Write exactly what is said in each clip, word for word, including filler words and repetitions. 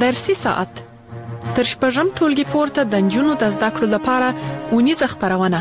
درسي ساعت تر شپږم ټولګي پورته د نجونو د زده کړو لپاره اونیزه خپرونه.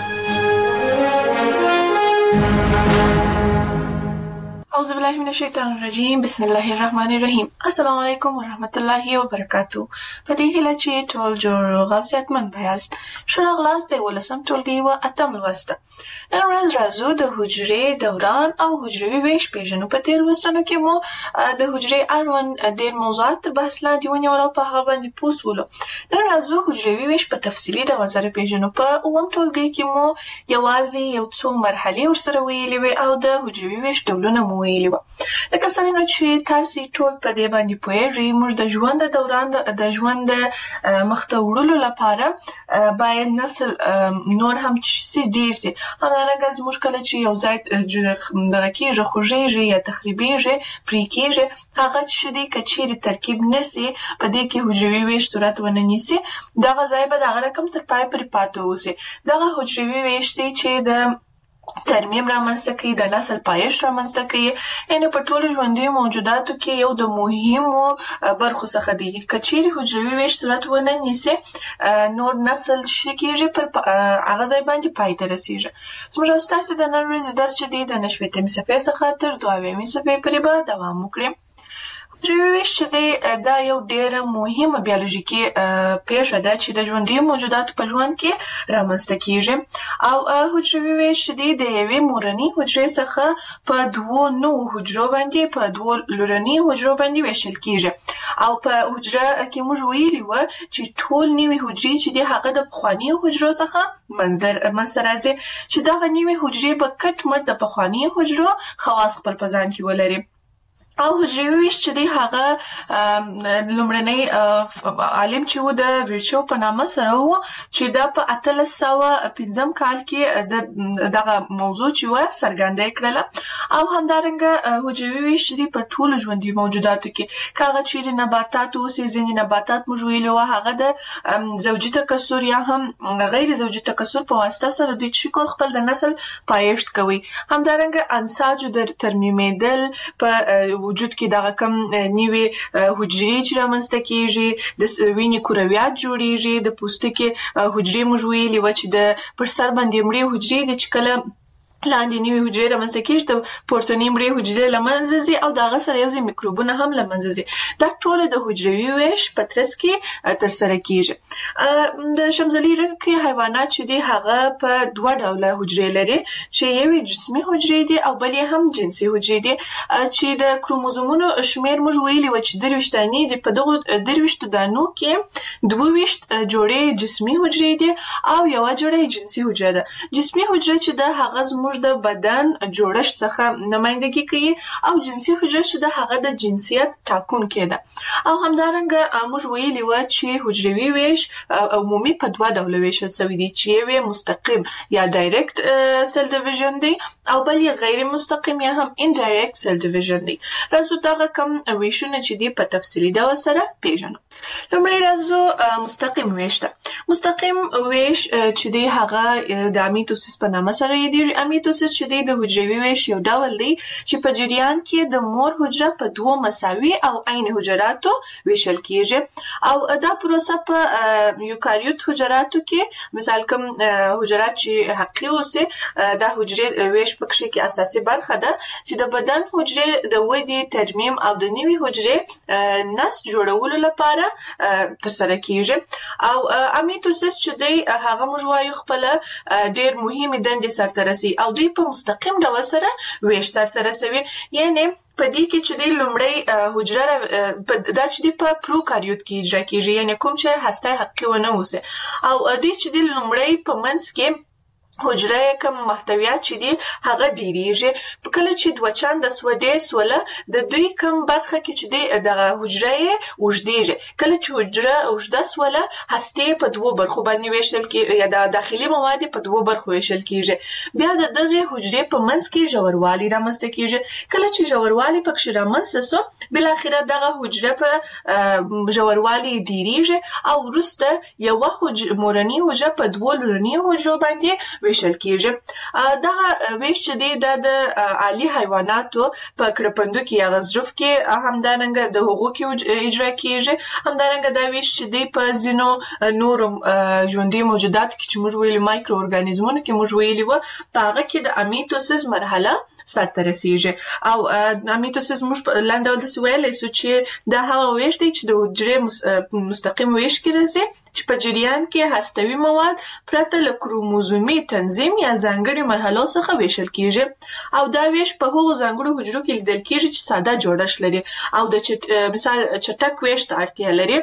اعوذ بالله من الشیطان الرجیم. بسم الله الرحمن الرحیم. السلام علیکم ورحمت الله وبرکاتو. په دې هیله چې ټول جوړ غوثیت من بیاست. ښه راغلاست د ولسم ټولګي و اتم لوست. نن ورځ راځو د حجرې دوران او حجروي ویش پیژنو. په تیر لوستونو کې مو د حجرې اړوند ډېر موضوعات تر بحث لاندې ونیول او په هغه باندې پوه شولو. نن راځو حجروي ویش په تفصیلي ډول سره پیژنو. په اووم ټولګي کې مو یوازې یو څو مرحلې ورسره ویلې وې او د حجروي ویش ډولونه مو ویلي وو. لکه څنګه چې تاسو ټول په دې باندې پوهیږئ، موږ د ژوند د دوران د ژوند مخته وړلو لپاره باید نسل نور هم چې ډیر سي. همدارنګه زموږ کله چې یو ځای دغه کېږي خوږیږي یا تخریبیږي پرې کېږي، هغه چې دی که چیرې ترکیب نسي په دې کې حجروي ویش صورت ونه نیسي، دغه ځای به دغه رقم تر پای پورې پاتې اوسي. دغه حجروي ویش دی چې د ترمیم رامنځته کوي، د نسل پایښت رامنځته کوي. یعنې په ټولو ژوندیو موجوداتو کې یو د مهمو برخو څخه دی. که چیرې حجروي ویش صورت ونه نیسي، نور نسل چې کېږي پر هغه ځای باندې پای ته رسېږي. زموږ او ستاسې د نن ورځې درس چې دی د نه شپېتمې صفحې څخه تر دوه اویاومې صفحې پورې به دوام وکړي. حجروي ویش چې دی دا یو ډېره مهمه بیولوژیکي پېښه ده چې د ژوندیو موجوداتو په ژوند کې رامنځته کېږي. او حجروي ویش چې دی د یوې مورنۍ حجرې څخه په دوو نوو حجرو باندې په دوو لورنۍ حجرو باندې ویشل کېږي. او په حجره کې موږ ویلي وو چې ټول نوي حجرې چې دی هغه د پخوانیو حجرو څخه منځته راځي، چې دغه نوي حجرې به کټ مټ د پخوانیو حجرو خواص خپل په ځان کې ولري. او حجروي ویش چې دی هغه لومړنی عالم چې و د ویرچو په نامه سره و، چې دا په اتلس سوه پنځم کال کې د دغه موضوع چې و څرګنده کړله. او همدارنګه حجروي ویش چې دی په ټولو ژوندیو موجوداتو کې، که هغه چیرې نباتات اوسي، ځینې نباتات موږ ویلي وو هغه د زوجي تکثر یا هم غیر زوجي تکثر په واسطه سره دوی چې کول خپل د نسل پایښت کوي. همدارنګه انساجو د ترمیمېدل په وجود کې دغه کم نیوي حجرې چې رامنځته کېږي، د وینې کرویات جوړېږي، د پوستکي حجرې موږ ویلي وه چې د پر سر باندې مړې حجرې دي چې کله لاندې نوي حجرې رامنځته کېږي، د پورتنۍ مړې حجرې له منځه ځي او د هغه سره یو ځای میکروبونه هم له منځه ځي. دا ټوله د حجروي ویش په ترڅ کې ترسره کېږي. د شمزلي رنګې حیوانات چې دي هغه په دوه ډوله حجرې لري، چې یوې جسمي حجرې دي او بل یې هم جنسي حجرې دي. چې د کروموزومونو شمېر موږ ویلي وو چې درویشت دانې دي. په دغو درویشتو دانو کې دوه ویشت جوړې جسمي حجرې دي او یوه جوړه جنسي حجره ده. جسمي حجره چې ده هغه زموږ د بدن جوړښت څخه نمایندګي کوي، او جنسي حجره چې ده هغه د جنسیت ټاکونکې ده. او همدارنګه موږ ویلي وو چې حجروي ویش عمومي په دوه ډوله ویشل شوی دی، چې یو مستقیم یا ډایرکټ سیل ډیویژن دی او بل یې غیر مستقیم یا هم انډایرکټ سیل ډیویژن دی. راځو دغه کم ویشونه چې دی په تفصیلي ډول سره پیژنو. لومړی راځو مستقیم ویش ته. مستقیم ویش چې دی هغه د امیتوسیس په نامه سره یادېږي. امیتوسیس چې دی د حجروي ویش یو ډول دی چې په جریان کې د مور حجره په دوو مساوي او عین حجراتو ویشل کېږي. او دا پروسه په یوکاریوت حجراتو کې، مثال کوم حجرات چې حقیقي اوسي، دا حجرې ویش پکښې کې اساسي برخه ده چې د بدن حجرې د ودې، ترمیم او د نوي حجرې نسج جوړولو لپاره ترسره کېږي. او امیتوسیس چې دی هغه موږ وایو خپله ډېر مهمې دندې سرته رسوي او دوی په مستقیم ډول سره ویش سرته رسوي. یعنې په دې کې چې دی لومړی حجره دا چې دی په پروکاریوت کې اجرا کېږي، یعنې کوم چې هسته حقیقي ونه اوسي. او دوی چې دی لومړی په منځ کې حجره کم محتویات چې دي هغه ډیریږي. کله چې دوه چنده سوه ډېر سوله، د دوی کم برخه کې چې دی دغه حجره یې اوږدېږي. کله چې حجره اوږده سوله، هستې په دوو برخو باندې ویشل کېږي، یا د داخلي مواد په دوو برخو ویشل کېږي. بیا د دغې حجرې په منځ کې ژوروالی رامنځته کېږي. کله چې ژوروالی پکښې رامنځته سو، بالاخره دغه حجره په ژوروالی ډیریږي او وروسته یوه مورنۍ حجره په دوو لورنیو حجرو باندې ویشل کیږي. دا ویش چې دی دا د عالی حیواناتو په کرپندو کې یا غزرف کې همدارنګه د حقوقو کې اجرا کیږي. همدارنګه دا ویش چې دی په ځینو نورو ژوندي موجوداتو کې چې موږ ویلي مایکرو ارګانیزمونو کې موږ ویلي و په هغه کې د امیټوسیس مرحله سرته رسیږي. او امیټوسیس موږ لاندې ولداسې ویلی سو چې دا هغه ویش دی چې د حجرې مستقیم ویش کې راځي چې په جریان کې هستوي مواد پرته له کروموزومي تنظیم یا ځانګړي مرحلو څخه ویشل کیږي. او دا ویش په هغو ځانګړو حجرو کې لیدل کیږي چې ساده جوړښت لري او د مثال چټک ویش ته اړتیا لري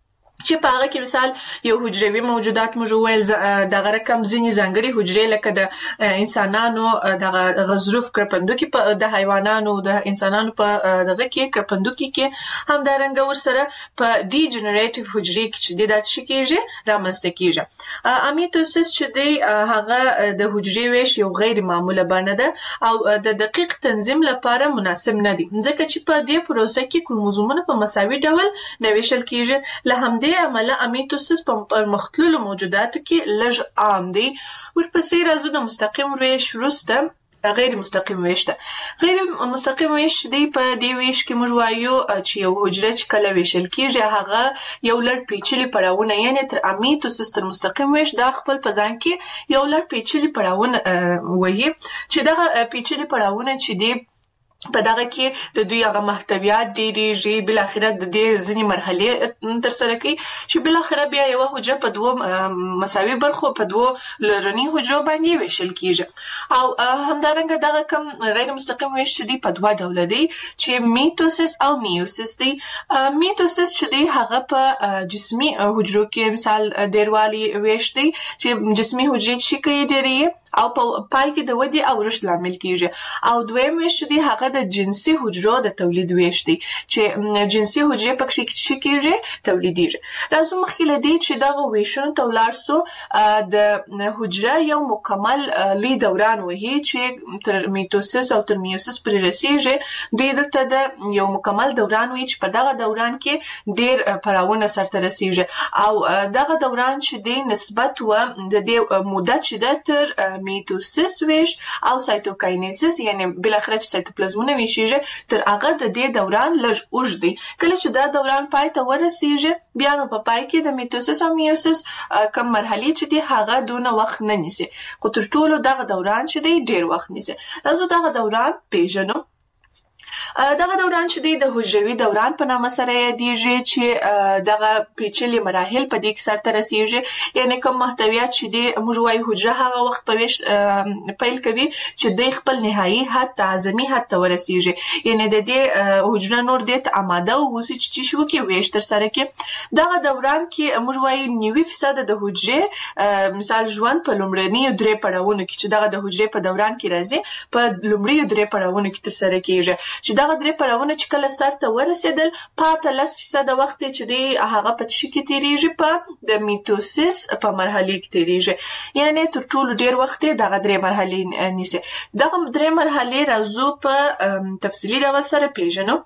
چې په هغه کې مثال یو حجروي موجودات موږ ویل دغه رقم ځینې ځانګړي حجرې لکه د انسانانو دغه غضروف کرپندوکي په د حیوانانو د انسانانو په دغه کې کرپندوکي کې همدارنګه ورسره په ډي جنریټیو حجرې کې چې دا څه کېږي رامنځته کېږي. امیټوسیس چې دی هغه د حجرې ویش یو غیر معموله بڼه ده او د دقیق تنظیم لپاره مناسب نه دی ځکه چې په دې پروسه کې کروموزومونه په مساوي ډول نه ویشل کېږي. له همدې عمله امیټوسیس په پرمختللو موجوداتو کې لږ عام دی. ورپسې راځو د مستقیم ویش وروسته غیر مستقیم ویش ته. غیر مستقیم ویش دی په دې ویش کې موږ وایو چې یو حجره چې کله ویشل کېږي هغه یو لړ پیچلي پړاوونه یعنی تر امیټوسیس تر مستقیم ویش دا خپل په ځان کې یو لړ پیچلي پړاوونه وایي چې دغه پیچلي پړاوونه چې دی په دغه کې د دوی هغه محتویات ډېرېږي بلاخره د دې ځینې مرحلې ترسره کوي چې بلاخره بیا یوه حجره په دوو مساوي برخو په دوو لرني حجرو باندې ویشل کېږي. او همدارنګه دغه کوم غیر مستقیم ویش چې دی په دوه ډوله دی چې میټوسیس او میوسیس دی. میټوسیس چې دی هغه په جسمي حجرو کې مثال ډېروالي ویش دی چې جسمي حجرې چې کوي ډېرې او په پای کې د ودې او رشد لامل کیږي. او دویم ویش دی هغه د جنسي حجرو د تولید ویش دی چې جنسي حجرې پکې چې کیږي تولیدېږي. راځو مخکې له دې چې دغه ویشونو ته ولاړ سو د حجره یو مکمل لوی دوران وهي چې تر میټوسیس او تر میوسیس پورې رسیږي. دوی دلته د یو مکمل دوران وي چې په دغه دوران کې ډېر پړاوونه سرته رسیږي او دغه دوران چې دی نسبت و د دې موده چې ده تر میټوسیس ویش او سایتوکاینیسیس یعنی بلاخره چې سایتوپلازمونه ویشيږي تر هغه د دې دوران لږ اوږد دی. کله چې دا دوران پای ته ورسیږي بیا نو په پای کې د میټوسیس او میوسیس کوم مرحلې چې دی هغه دونه وخت نه نیسي خو تر ټولو دغه دوران چې دی ډېر وخت نیسي. راځو دغه دوران پیژنو. دغه دوران چې دی د حجروي دوران په نامه سره یادېږي چې دغه پیچلي مراحل په دې کې سرته رسیږي یعنی کوم محتویات چې دی موږ وایو حجره هغه وخت په ویش پیل کوي چې دی خپل نهایي حد ته اعظمي حد ته ورسیږي یعنی د دې حجره نور دې ته اماده واوسي چې شو کې ویش ترسره کړي. دغه دوران کې موږ وایو نوي فیصد د حجرې مثال ژوند په لومړنیو درې پړاوونو کې چې دغه د حجرې په دوران کې راځي په لومړیو درې پړاوونو کې ترسره کېږي چې دغه درې پړاوونه چې کله سرته ورسېدل پاته لس فیصده وخت چې دی هغه په څه کې تېرېږي په د میټوسیس په مرحلې کې تېرېږي یعنی تر ټولو ډېر وخت دغه درې مرحلې نیسي. دغه درې مرحلې راځو په تفصیلي ډول سره پیژنو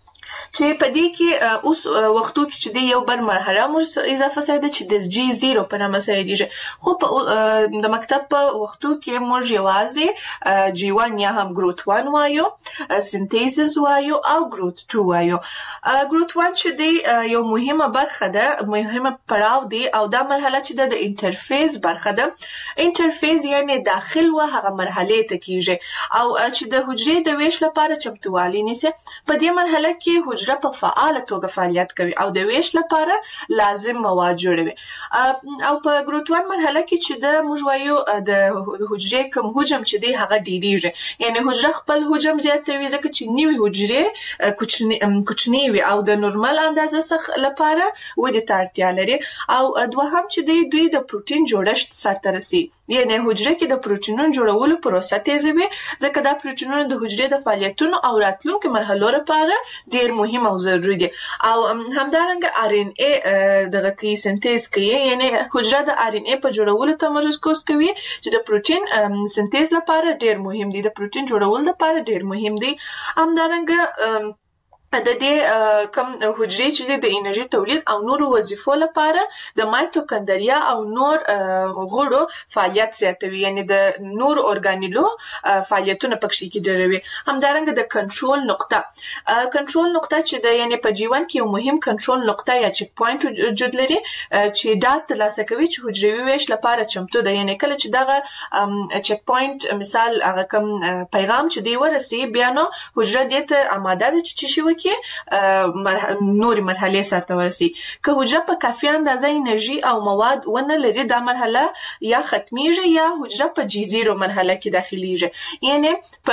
چې په دې کې اوس وختو کې چې د یو بل مرحله مو اضافه شوې ده چې د جی زیرو په نامه سره یادېږي خو په د مکتب په وختو کې موږ یوازې جی وان یا هم ګروت وان وایو سنتیزس وایو او ګروت ټو وایو. ګروت وان چې دی یو مهمه برخه ده مهمه پړاو دی او دا مرحله چې ده د انټرفیس برخه ده. انټرفیس یعنی داخل و هغه مرحلې ته کېږي او چې د حجرې د ویش لپاره چمتووالی نیسي. په دې مرحله کې حجره په فعاله توګه فعالیت کوي او د ویش لپاره لازم مواد جوړوي. او په ګروت وان مرحله کې چې د موږ وایو د حجرې کوم حجم چې دی هغه ډېرېږي یعنی حجره خپل حجم زیاتوي ځکه چې نوې حجرې کوچني کوچني وي او د نورمال اندازه څخه لپاره ودې ته اړتیا لري. او دوهم چې دی دوی د پروټین جوړښت سرته رسي یعنی حجره کې د پروټینونو جوړولو پروسه تیزوي ځکه دا پروټینونه د حجرې د فعالیتونو او راتلونکو مرحلو لپاره ډېر مهم او ضروري دي. او همدارنګه ار ان اي دغه کوي سنتیز کوي یعنی حجره د ار ان اي په جوړولو تمرکز کوي چې د پروټین سنتیز لپاره ډېر مهم دي د پروټین جوړولو لپاره ډېر مهم دي. همدارنګه د دې کم حجرې چې د انرژي تولید او نور وظیفو لپاره د مایټوکاندریا او نور غړو فعالیت زیاتوي، یعنی د نور اورګانیلو فعالیتونه پکې کېدروي. همدارنګه د کنټرول نقطه کنټرول نقطه چې د یعنی په جیوان کې یو مهم کنټرول نقطه یا چک پوینټ وجود لري چې ډاټ ترلاسه کوي چې حجروي ویش لپاره چمتو ده. یعنی کله چې دغه چک پوینټ مثال هغه کم پیغام چې دی ورسي بیا نو حجره دې ته آماده ده چې شي کې نوري مرحله سره ورسي. که حجره په کافي اندازه انرژي او مواد ونه لري دا مرحله یا ختميږي یا حجره په جی زیرو مرحله کې داخليږي. یعنی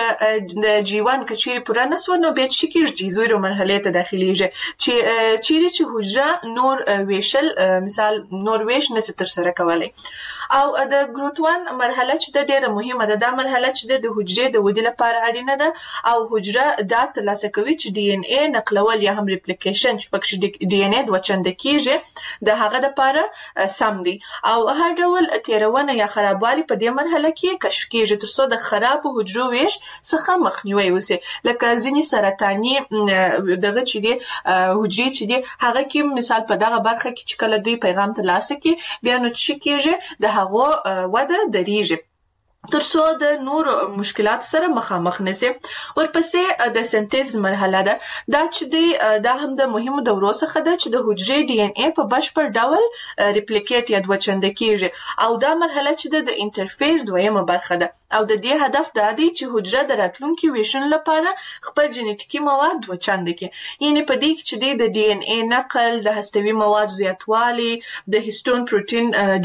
په جیوان کې چیرې پوره نسو نو به چې کې جی زیرو مرحله ته داخليږي چې چیرې چې حجره نور ویشل مثال نور ویش نس تر سره کولای. او د ګروت واحد مرحله چې د ډیره مهمه ده، دا مرحله چې د حجرې د ودې لپاره اړینه ده او حجره دا ترلاسه کوي چې ډي ان اي نقلول یا هم ریپلیکیشن چې پکې ډي ان اي د وچند کېږي د هغه لپاره سم دي. او هر ډول تیرونه یا خرابوالي په دې مرحله کې کشف کېږي ترڅو د خراب حجرو ویش څخه مخنیوي وشي. لکه ځینې سرطاني دغه چې دي حجرې چې دي هغه کې مثال په دغه برخه کې چې کله دوی پیغام ترلاسه کوي بیا نو چې کېږي د هغه وده دریږي ترڅو د نور مشکلات سره مخامخ نشي. ورپسې د سنتیز مرحله ده، دا چې دی دا هم د مهمو دورو څخه ده چې د حجرې ډي ان اي په بشپړ ډول ریپلیکیټ یا دوچند کېږي او دا مرحله چې د انټرفیس دویمه برخه ده او د دې هدف دا دی چې حجره د راتلونکي ویشن لپاره خپل جنټیکي مواد دوچند کړي. یعنی په دې کې چې د ډي ان اي نقل، د هستوي مواد زیاتوالی، د هیستون پروتین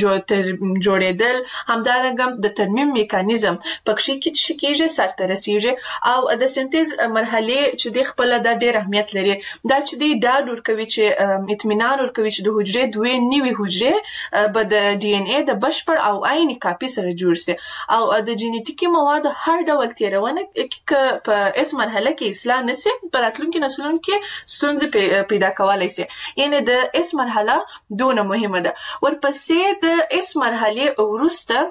جوړېدل، همدارنګه د ترمیم میکانیزم پکې کې چې کېږي سرته رسیږي. او د سنتیز مرحله چې د خپل د ډېر اهمیت لري دا چې د ډاډ ورکوي چې اطمینان ورکوي چې د حجرې دوی نیوي حجرې به د ډي ان اي د بشپړ او عیني کاپي سره جوړ شي. او د جنټیکي مواد هر ډول تیرونه کې په اس مرحله کې اصلاح نشي په راتلونکي نسلونو کې ستونزې پیدا کولای شي. یعنی د اس مرحله دونه مهمه ده. ورپسې د اس مرحله وروسته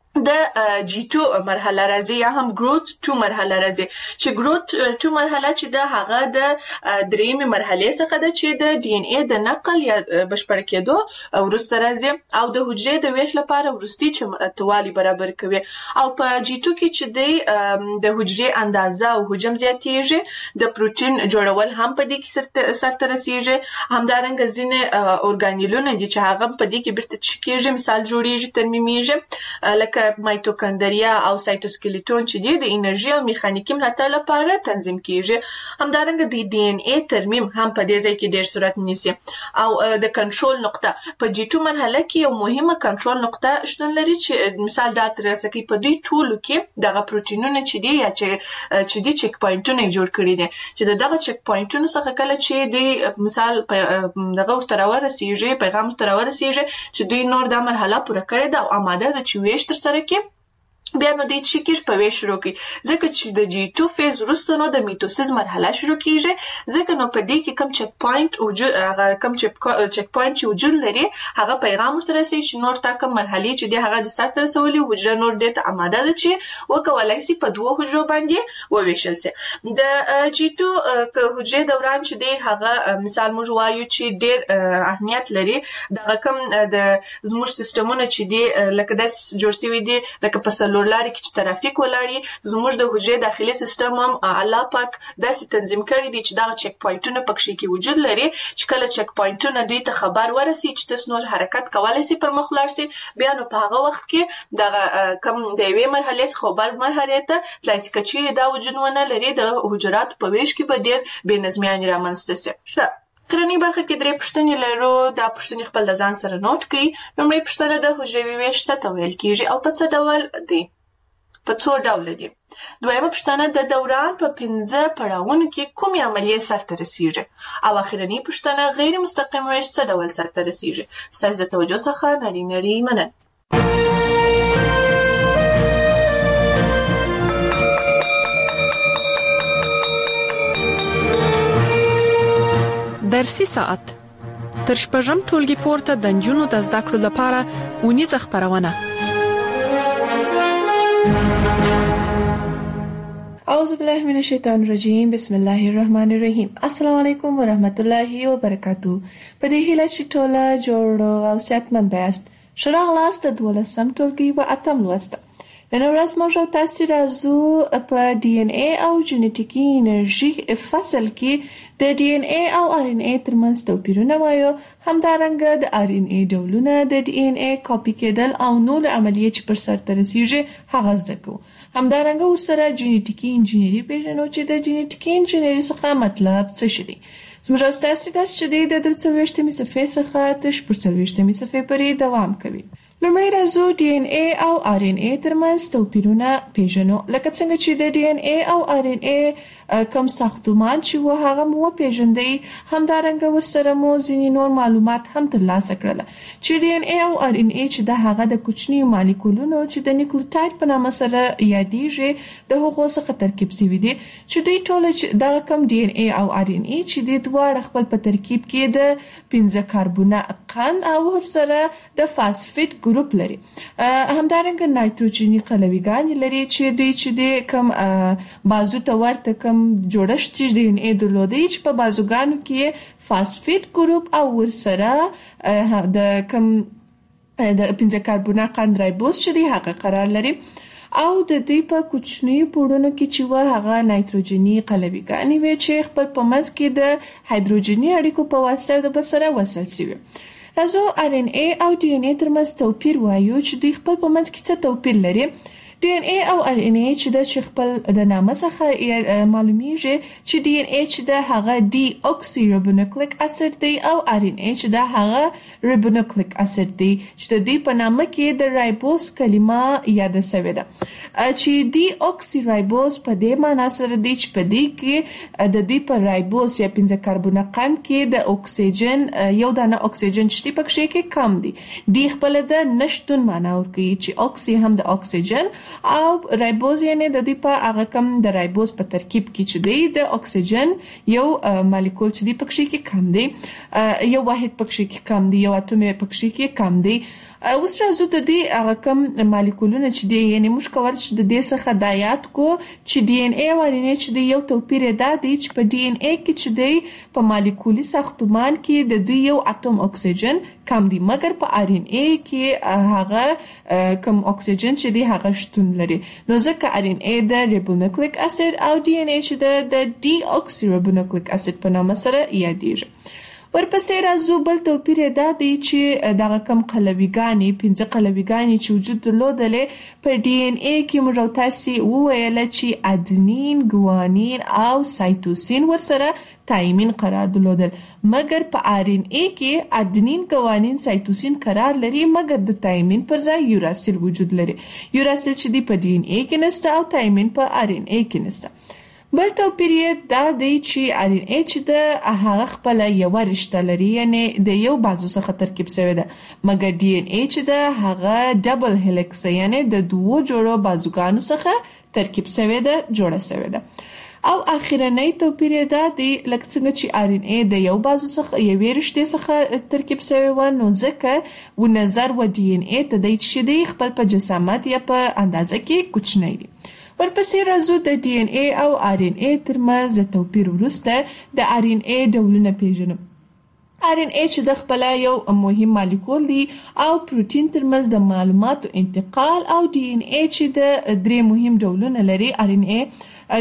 د جی ټو مرحله راځي یا هم ګروت ټو مرحله راځي چې ګروت ټو مرحله چې د هغه د دریمه مرحله څخه ده چې د ډي ان اي د نقل یا بشپړ کېدو ورسته راځي او د حجرې د ویش لپاره ورستي چمتوالي برابر کوي. او په جی ټو کې چې د حجرې اندازه او حجم زیاتېږي، د پروتین جوړول هم په دې کې سرته رسیږي. همدارنګه ځینې اورګانیلونه دي چې هغه په دې کې بیرته کېږي مثال جوړیږي ترمیمیږي لکه مایټوکاندریا او سایټوسکلیټون چې دي د انرژي او میخانیکي ملاتړ لپاره تنظیم کیږي. همدارنګه د ډي ان اي ترمیم هم په دې ځای کې ډېر صورت نیسي. او د کنټرول نقطه په جی ټو مرحله کې یو مهمه کنټرول نقطه شتون لري چې مثال دا ترلاسه کوي په دې ټولو کې دغه پروتینونه چې دي یا چې چې دي چک پوینټونه جوړ کړي دي چې دغه چک پوینټونو څخه کله چې د مثال دغه ورته راورسیږي پیغام ورته راورسیږي چې دوی نور د مرحله پوره کړې ده او آماده ده چې ویش تر سره کې بیا نو د چیکیش په ویش شروع کی. ځکه چې د جی ټو فیز وروسته نو د میټوسیس مرحله شروع کیږي. ځکه نو په دې کې کم چک پوینټ وجود هغه کم چک پوینټ چې وجود لري هغه پیغام ورته رسي چې نور تا کوم مرحله چې دی هغه د سر تر رسولي حجره نور د آماده ده چې وکولای شي په دوه حجرو باندې وویشل شي. د جی ټو که حجره دوران چې دی هغه مثال موږ وایو چې ډېر اهمیت لري. دغه کم د زموږ سیستمونه چې دی لکه د جوړ شوی دی لکه په لاري کې چې ترافیک ولاړی زموږ د حجرې داخلي سیستم هم الله پاک داسې تنظیم کړی دی چې دا چک پوینټونه پکې کې وجود لري چې کله چک پوینټونه دوی ته خبر ورسي چې تاسو نور حرکت کولای شئ پر مخ لاړ شئ بیا نو په هغه وخت کې دا کم د یوې مرحلې څخه بل مرحله ته تلای شي چې دا وجود ونه لري د حجرات په ویش کې به ډېر بې نظمیان رامنځته شي. کرنی برخه کې درې پوښتنې لرو. دا پوښتنې خپل د ځان سره نوٹ کړئ. لومړی پوښتنه د حجروي ویش څه ته ویل کیږي او په څه ډول دی؟ په څو ډول دي؟ دویمه پوښتنه د دوران په پنځه پړاوونو کې کومې عملیې سرته رسیږي؟ او اخرنۍ پوښتنه غیر مستقیم ویش څه ډول سرته رسیږي؟ ستاسو د توجه څخه نړۍ نړۍ مننه. درسي ساعت تر شپږم ټولګي پورته د نجونو د زده کړو لپاره اونیزه خپرونه. او اعوذ بالله من الشیطان الرجیم بسم الله الرحمن الرحیم. السلام علیکم و رحمت الله و برکاتو. په دې هیله چې ټوله جوړ او صحتمند یاست. ښه راغلاست د دولسم ټولګي و اتم لوست. نن ورځ موږ تاسو راځو په ډي ان اي او جینټیکي انرژي فصل کې د ډي ان اي او ار ان اي ترمنځ توپیرونه وایو. همدارنګه د ار ان اي ډولونه، د ډي ان اي کاپي کېدل او نور عملیې چې پر سرته رسیږي هغه زده کوو. همدارنګه ورسره جینټیکي انجینری پیژنو چې د جینټیکي انجینری څخه مطلب څه شي. زموږ استاسي درس چې دی د درې څلوېښتمې صفحې څخه تر شپږ څلوېښتمې صفحې پورې دوام کوي. لومړی راځو ډي ان اي او ار ان اي ترمنځ توپیرونه پیژنو. لکه څنګه چې د ډي ان اي او ار ان اي کوم ساختمان چې و هغه مو پیژندئ، همدارنګه ورسره مو ځینې نور معلومات هم ترلاسه کړل چې ډي ان اي او ار ان اي چې د هغه د کوچني مالیکولونو چې د نیوکلیوټاید په نامه سره یادېږي د هغو څخه ترکیب شوي دي، چې دوی ټول دغه کوم ډي ان اي او ار ان اي چې د دواړه خپل په ترکیب کې د پنځه کاربونه قند او ورسره د فاسفیټ ګروپ لري. همدارنګه نایتروجني قلویګان لري چې دوی چې د کوم بازو ته ورته کوم جوړښت چې د ان اي درلودي چې په بازوګانو کې فاسفیټ ګروپ او ورسره د کوم د پنځه کاربونه قند رایبوز چې دی هغه قرار لري او د دوی په کوچنیو پوړونو کې چې و هغه نایتروجني قلویګانې وي چې خپل په منځ کې د هایدروجني اړیکو په واسطه د بسره وصل شوي. راځو ار ان اي او ډي ان اي ترمنځ توپیر وایو چې دوی خپل په منځ کې څه توپیر لري. ډي ان اي او ار ان اي چې د چې خپل د نامه څخه معلومیږي چې ډي ان اي چې د هغه ډي اوکسي رایبونوکلیک اسید دی او ار ان اي چې د هغه رایبونوکلیک اسید دی چې د دې په نامه کې د رایبوز کلمه یاد شوې ده چې ډي اوکسي رایبوز په دې معنی سره دی چې په دې کې د دې په رایبوز یا پنځه کاربونه قند کې د اکسیجن یو دانه اکسیجن چې پکې کې کم دی. دی خپل د نشټون معنی ورکوي چې اوکسي هم د اکسیجن او رایبوز یعنی د دې په هغه کم د رایبوز په ترکیب کې چې دی د اکسیجن یو مالیکول چې دی پکې کې کم دی، یو واحد پکې کې کم دی، یو اتوم پکې کې کم دی. اوس راځو د دې هغه کم مالیکولونه چې دی یعنی موږ کول چې د دې څخه د یاد کو چې ډي ان اي او ار ان اي چې دی یو توپیر دا دی چې په ډي ان اي کې چې دی په مالیکولي ساختمان کې د دوی یو اتوم اکسیجن کم دی، مګر په ار ان اي کې هغه کم اکسیجن چې دی هغه شتون لري. نو ځکه ار ان اي د رایبونوکلیک اسید او ډي ان اي چې د ډي اوکسي رایبونوکلیک اسید په نامه سره یادېږي. ورپسې راځو بل توپیر دا دی چې دغه کم قلویګانې پنځه قلویګانې چې وجود درلودلې په ډي ان اي کې موږ تاسو وویل چې ادنین، ګوانین او سایتوسین ورسره تایمین قرار درلودل، مګر په ار ان اي کې ادنین، ګوانین، سایتوسین قرار لري مګر د تایمین پر ځای یوراسیل وجود لري. یوراسیل چې دی په ډي ان اي کې نشته او تایمین په ار ان اي کې نشته. بل توپیر دا دی چې ار ان اي چې د هغه خپل یو رشته لري یعنی د یو بازو څخه ترکیب شوی ده، مګر ډي ان اي چې د هغه ډبل هلیکس یعنی د دوو جوړو بازوګانو څخه ترکیب شوی ده، جوړه شوی ده. او اخیرنی توپیر دا دی لکه څنګه چې ار ان اي د یو بازو څخه یوې رشتې څخه ترکیب شوی و، نو ځکه و نظر و ډي ان اي ته دی چې دی خپل په جسامت یا په اندازه کې کوچنی دی. ورپسې راځو د ډي ان اي او ار ان اي ترمنځ د توپیر وروسته د ار ان اي ډولونه پیژنو. ار ان اي چې د خپل یو مهم مالیکول دی او پروتین ترمنځ د معلوماتو انتقال، او ډي ان اي چې د درې مهم ډولونه لري. ار ان اي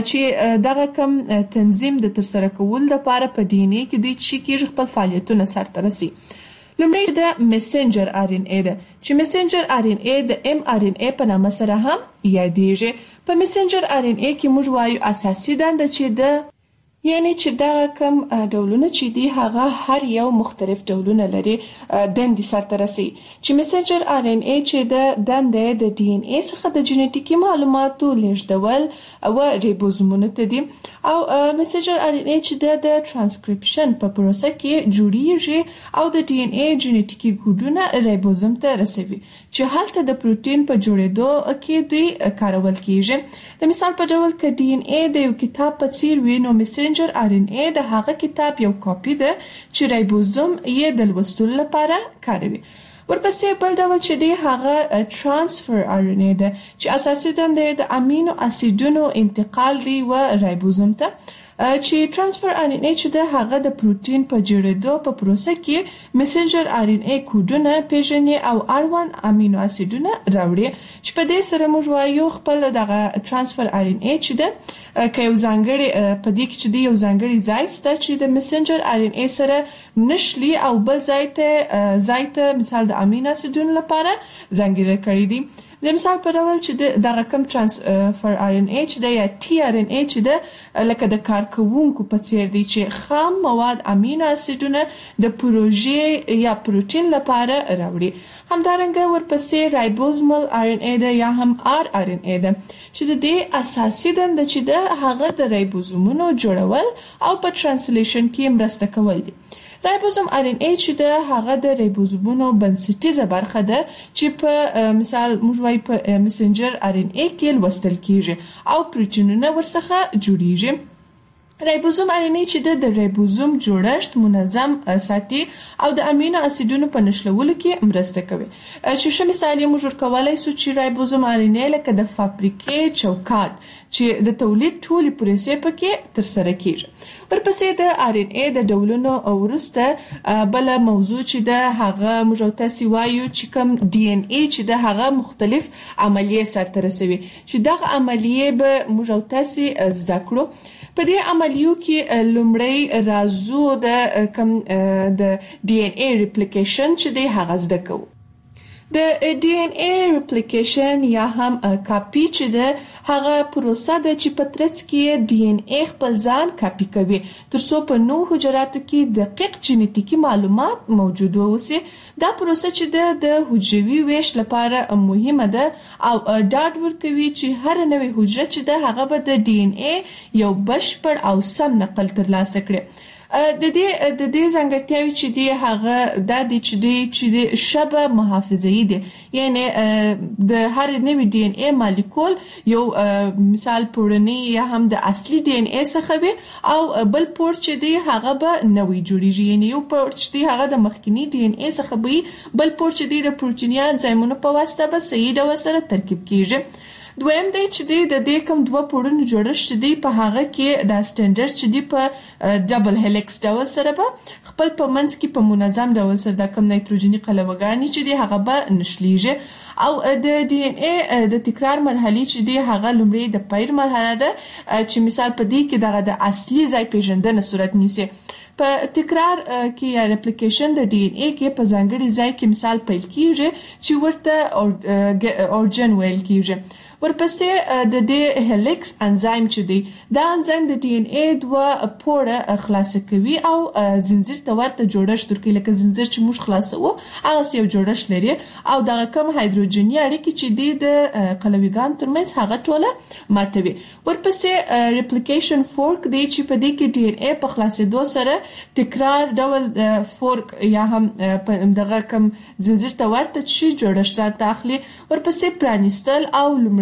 چې دغه کم تنظیم د ترسره کول لپاره په ډي ان اي کې دوی چې کېږي خپل فعالیتونه سرته رسي. لومړی د میسنجر ار ان اي ده چې میسنجر ار ان اي د ام ار ان اي په نامه سره هم یادېږي. په میسنجر ار ان اي کې موږ وایو اساسي دنده چې د یعنی چې دا کم ډولونه چې دی هغه هر یو مختلف ډولونه لري دندې سرته رسي. چې میسنجر ار ان اي چې د دندې د ډي ان اي څخه د جینټیکي معلوماتو لیږدول او ریبوزومونو ته دي، او میسنجر ار ان اي چې د ترانسکریپشن په پروسه کې جوړیږي او د ډي ان اي جینټیکي کوډونه ریبوزوم ته رسوي چې هلته د پروتین په جوړېدو کې دوی کارول کیږي. د مثال په ډول که ډي ان اي د یو کتاب په څیر وي، نو میسنجر ار ان اي د هغه کتاب یو کاپی ده چې رایبوزوم یې د لوستلو لپاره کاروي. ورپسې بل ډول چې دی هغه ترانسفر آر ان اے ده چې اساسي دنده د امینو اسیدونو انتقال دی و رایبوزوم ته چې ترانسفر آر ان اے چې ده هغه د پروتین په جوړېدو په پروسه کې میسنجر آر ان اے کوډونه پیژني او آر وان امینو اسیدونه راوړي چې په دې سره موږ وایو خپل دغه ترانسفر آر ان اے چې ده که یو ځانګړی په دې کې چې دی یو ځانګړی ځای شته چې د میسنجر آر ان اے سره نشلی او بل ځای ته ځای ته مثال د امینو اسیدونو لپاره ځانګړی کړی دی. د مثال په ډول چې دغه کم ترانسفر آر ان اے چې د یا ټي آر ان اے چې د لکه د کارکونکو په څیر دی چې خام مواد امینو اسیدونه د پروژې یا پروتین لپاره راوړي. همدارنګه ورپسې رایبوزومل آر ان اے ده یا هم آر آر ان اے ده چې د دې اساسي دنده چې ده هغه د رایبوزومونو جوړول او په ترانسلیشن کې مرسته کول دي. رایبوزوم آر ان اے چې ده هغه د رایبوزومونو بنسټیزه برخه ده چې په مثال موږ وایو په میسنجر آر ان اے کې لوستل کیږي او پروتینونه ورڅخه جوړیږي. رایبوزوم آر ان اے چې ده د رایبوزوم جوړښت منظم ساتي او د امینو اسیدونو په نښلولو کې مرسته کوي. چې ښه مثال یې موږ ورکولی سو چې رایبوزوم آر ان اے لکه د فابریکې چوکاټ چې د تولید ټولې پروسې پکې ترسره کیږي. ورپسې د آر ان اے د ډولونو وروسته بل موضوع چې ده هغه موږ تاسو وایو چې کوم ډي ان اے چې ده هغه مختلف عملیې سرته رسوي چې دغه عملیې به موږ تاسو زده کړو. په دې عملیو کې لومړی راځو د کوم د ډي ان اے ریپلیکیشن چې دی هغه زده کوو. د ډي ان اے ریپلیکیشن یا هم کاپی چې ده هغه پروسه ده چې په ترڅ کې ډي ان اے خپل ځان کاپی کوي ترڅو په نو حجراتو کې دقیق جینیټیکي معلومات موجود ووسي. دا پروسه چې ده د حجروي ویش لپاره مهمه ده او ډاډ ورکوي چې هر نوې حجره چې ده هغه به د ډي ان اے یو بشپړ او سم نقل ترلاسه کړي. د دې د دې ځانګړتیاوې چې دی هغه د دې چې دی چې دی شبه محافظه‌ای دي یعنی د هر نوې ډي ان اے مالیکول یو مثال پورنی یا هم د اصلي ډي ان اے څخه وي او بل پور چې دی هغه به نوې جوړیږي یعنی یو پور چې دی هغه د مخکنی ډي ان اے څخه وي بل پور چې دی د پروتینیا انزایمونو په واسطه به صحیح ډول سره ترکیب کیږي. دویم دی چې دی د دې کوم دوه پورونو جوړښت دی په هغه کې د سټانډرډ چې دی په ډبل هلیکس ډول سره به خپل په منځ کې په منظم ډول سره د کوم نایتروجني قلوه‌ګانې چې دی هغه به نښلیږي او د ډي ان اے د تکرار مرحله چې دی هغه لومړی د پیر مرحله ده چې مثال په دې کې دغه د اصلي ځای پیژندنه صورت نیسي. په تکرار کې یا ریپلیکیشن د ډي ان اے کې په ځانګړي ځای کې مثال پیل کیږي چې ورته اورجن ویل کیږي. ورپسې د دې هلیکس انزایم چې دی دا انزایم د ډي ان اے دوه پوره خلاص کوي او زنجیر ته ورته جوړښت ورکوي لکه زنجیر چې موږ خلاصو هغه یو جوړښت لري او دغه کوم هایدروجني اړیکې چې دی د قلویګانو ترمنځ هغه ټوله ماتوي. ورپسې ریپلیکیشن فورک دی چې په دې کې ډي ان اے په خلاصېدو سره تکرار ډول فورک یا هم دغه کوم زنجیر ته ورته شي جوړښت ځان اخلي. ورپسې پرانیستل او لومړی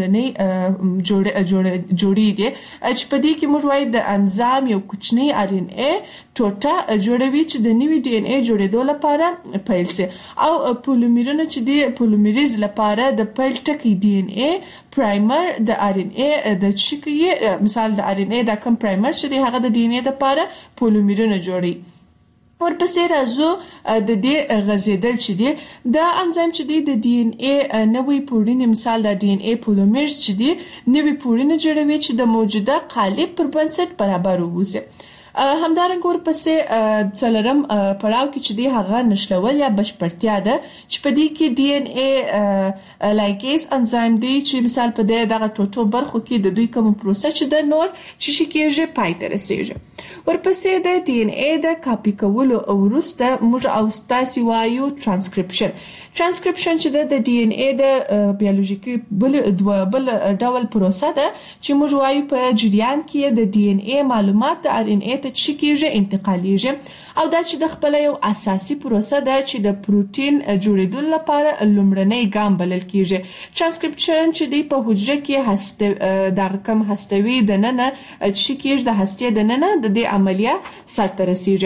جوړ جوړیږي چې په دې کې موږ وایو د انزایم یو کوچنی آر ان اے ټوټه جوړوي چې د نوي ډي ان اے جوړېدو لپاره پیل شي او پولیمرونه چې دی پولیمریز لپاره د پیل ټکی ډي ان اے پرایمر د آر ان اے د چکی مثال د آر ان اے د کوم پرایمر چې دی هغه د ډي ان اے لپاره پولیمرونه جوړي. ورپسې راځو د دې غزیدل چې دی د انزایم چې دی د ډي ان اے نوې پورینې مثال د ډي ان اے پولیمرز چې دی نوې پورینې جوړوي چې د موجوده قالب پر بنسټ برابر ووسي. همدارنګه ورپسې څلورم پړاو کې چې دی هغه نښلول یا بشپړتیا ده چې په دې کې ډي ان اے لایګیز انزایم دی چې مثال په دغه ټوټو برخو کې د دوی کوم پروسه چې د نور چې شي کېږي پای ته رسیږي. ورپسې د ډي ان اے د کاپی کولو وروسته موږ او تاسو وایو ترانسکرپشن. ترانسکرپشن چې د ډي ان اے د بیولوژیکي بل بل ډول پروسه ده چې موږ وایو په جریان کې د ډي ان اے معلومات د آر ان اے ته چې کېږي انتقالیږي او دا چې د خپل یو اساسي پروسه ده چې د پروتین جوړېدو لپاره لومړنی ګام بلل کېږي. ترانسکرپشن چې دی په حجره کې هسته د کوم هستوي د ننه چې کېږي د هسته د ننه د دې عملیه سرته رسیږي.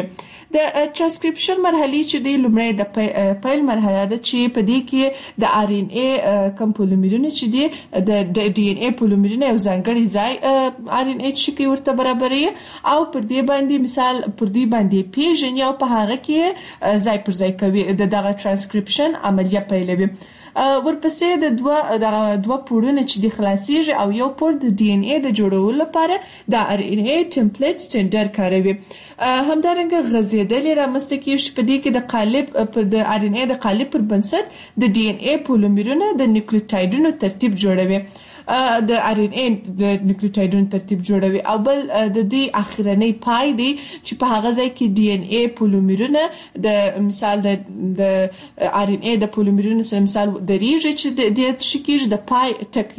د ترانسکریپشن مرحله چې د لومړی د پیل مرحله ده چې په دې کې د آر ان اي کوم پولیمرونه چې دي د ډي ان اي پولیمرونه یو ځانګړي ځای آر ان اي چې ورته برابري او پر دې باندې مثال پر دې باندې پیژني او په هغه کې ځای پر ځای کوي د دغه ترانسکریپشن عملیه پیلوي. ورپسې د دوه د دوه پوړونه چې د خلاصيږي او یو پوړ د ډي ان اي د جوړولو لپاره د آر ان اي ټمپلیټ سټینډرډ کاروي. همدارنګه غځیدل رامنځته کیږي په دې کې د قالب پر د آر ان اي د قالب پر بنسټ د ډي ان اي پولیمرونه د نیوکلیوټایډونو ترتیب جوړوي د آر ان اي د نیوکلیوټایډونو ترتیب جوړوي او بل د دې اخرنۍ پای دی چې په هغه ځای کې ډي ان اي پولیمرونه د مثال د د آر ان اي د پولیمرونو سره مثال د ریږي چې د شکیږي د پای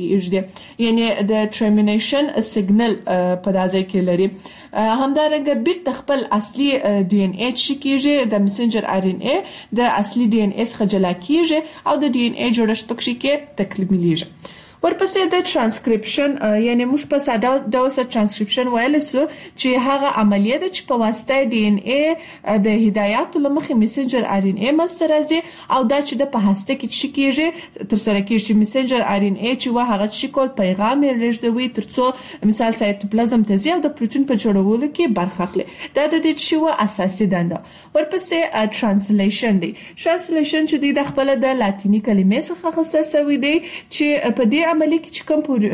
ټکی یعنی د ټرمینیشن سیګنل په دازای کې لري. همدارنګه بیرته خپل اصلي ډي ان اي چې کېږي د میسنجر آر ان اي د اصلي ډي ان اي څخه جلا کېږي او د ډي ان اي جوړښت پکې کې تکمیلېږي. ورپسې د ترانسکریپشن یعنی موږ په ساده ډول سره ترانسکریپشن ویل سو چې هغه عملیه ده چې په واسطه ډي ان اي د هدایاتو لمخې میسنجر آر ان اي مستر راځي او دا چې د په هسته کې چې کېږي تر سره کېږي میسنجر آر ان اي چې وا هغه چې کول پیغام لېږدوي ترڅو مثال سایتوپلازم ته ځي او د پروتین په جوړولو کې برخه اخلي. دا د دې چې وا اساسي دنده. ورپسې ترانسلیشن دی. ترانسلیشن چې د خپل د لاتینی کلمې څخه اخیستل شوی دی چې په دې عملی کې چې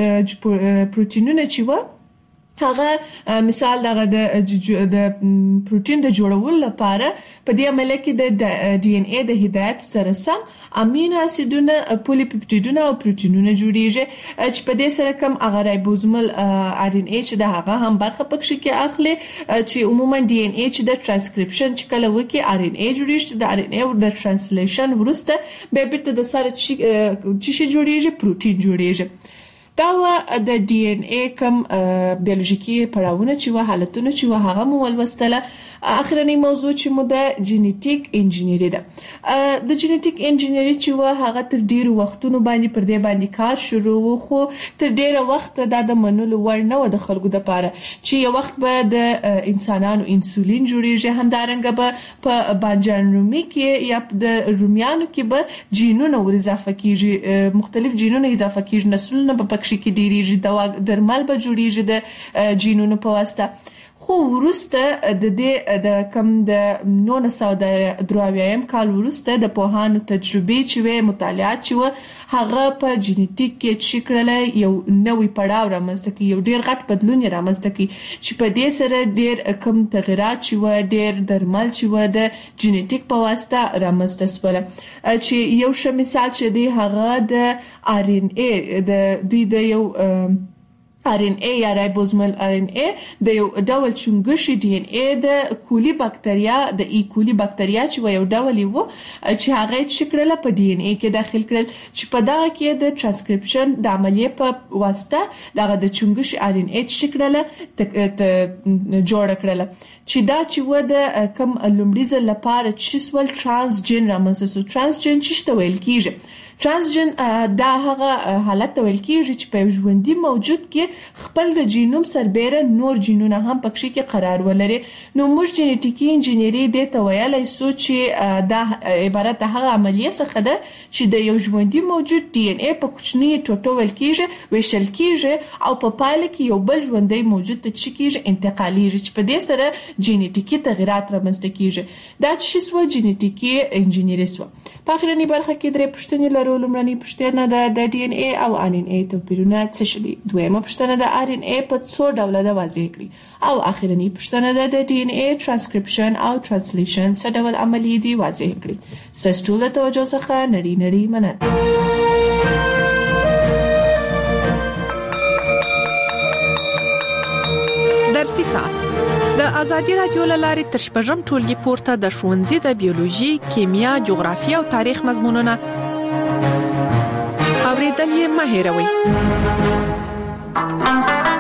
کوم پروتینونه چې و هغه مثال دغه د د پروتین د جوړولو لپاره په دې عملیه کې د ډي ان اي د هدایت سره سم امینو اسیدونه پولیپپټیدونه او پروتینونه جوړیږي چې په دې سره کوم هغه رایبوزومل آر ان اي چې د هغه هم برخه پکې کې اخلي چې عموما ډي ان اي چې د ترانسکریپشن چې کله وکي آر ان اي جوړیږي د آر ان اي او د ترانسلیشن ورسته به بیرته د سره چې شي جوړیږي پروتین جوړیږي. دا و د ډي ان اي کوم بیولوژیکي پړاوونه چې و حالتونه چې و هغه مو ولوستله. اخرنی موضوع چې مو د جینیټیک انجینری ده. د جینیټیک انجینری چې و هغه تر ډیرو وختونو باندې پر دې باندې کار شروع و خو تر ډیره وخت د منلو وړ نه و د خلکو د پاره چې یو وخت به د انسانانو انسولین جوړیږي. همدارنګه به په بانجان رومي کې یا د رومیانو کې به جینونه ور اضافه کیږي مختلف جینونه اضافه کیږي نسلونه په پکې کې ډیریږي دوا درمل به جوړیږي د جینونو په واسطه. خو ورسته د دې د کم د نولس سوه درې اویایم کال ورسته د پوهانو تجربې چې وې مطالعات چې و هغه په جینیټیک کې چې کړل یو نوې پړاو رامنځته کړي یو ډیر غټ بدلون رامنځته کړي چې په دې سره ډیر کم تغیرات چې و ډیر درمل چې و د جینیټیک په واسطه رامنځته شول چې یو ښه مثال چې دی هغه د آر ان اي د دوی د یو آر ان اي یا رایبوزومل آر ان اي د یو ډول چونګشي ډي ان اي د کولی بکټریا د ای کولی بکټریا چې یو ډول وو چې هغه شکرله په ډي ان اي کې داخل کړل چې په دغه کې د ترانسکریپشن د عملیه په واسطه دغه د چونګشي آر ان اي شکرله جوړ کړل چې دا چې و د کم لومړي ځل لپاره چې سوال ترانسجن رامنځته شو. ترانسجن چې ویل کیږي ترانسجن دا هغه حالت ویل کیږي چې په ژوندۍ موجود کې خپل د جینوم سربېره نور جینونه هم پکې کې قرار ولري. نو موږ جینیټیکي انجینری د ته ویلای سو چې دا عبارت هغه عملیه څخه ده چې د یو ژوندۍ موجود ډي ان اي په کوچنی ټوټو ویل کیږي ویشل کیږي او په پایله کې یو بل ژوندۍ موجود ته چې کیږي انتقالیږي چې په دې سره جینیټیکي تغیرات رامنځته کیږي. دا چې سو جینیټیکي انجینری سو. په اخرنی برخه کې درې پوښتنې لرو. لومړنۍ پوښتنه ده د ډي ان اي او آر ان اي توپیرونه څه شي دي. دویمه پوښتنه د آر ان اي په څو ډوله ده واضح کړئ او اخرنی پوښتنه ده د ډي ان اي ترانسکریپشن او ترانسلیشن څه ډول عملی دي واضح کړئ. ستاسو ټول توجه څخه نړۍ نړۍ مننه. درسي ساعت د ازادي رادیو لارې تر شپږم ټولګي پورته د ښوونځي د بیولوژي، کیمیا، جغرافیه او تاریخ مضمونونه اوریدل یې مه هېروئ.